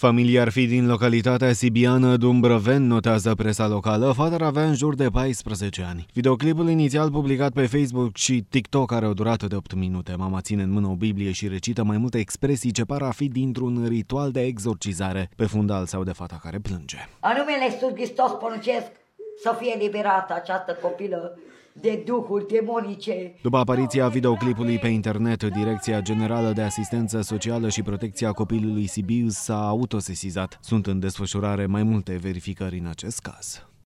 Familia ar fi din localitatea sibiană Dumbrăven, notează presa locală. Fata ar avea în jur de 14 ani. Videoclipul inițial publicat pe Facebook și TikTok are o durată de 8 minute. Mama ține în mână o Biblie și recită mai multe expresii ce par a fi dintr-un ritual de exorcizare. Pe fundal sau de fata care plânge. În numele Iisus Hristos poruncesc să fie liberată această copilă de duhuri demonice. După apariția videoclipului pe internet, Direcția Generală de Asistență Socială și Protecția Copilului Sibiu s-a autosesizat. Sunt în desfășurare mai multe verificări în acest caz.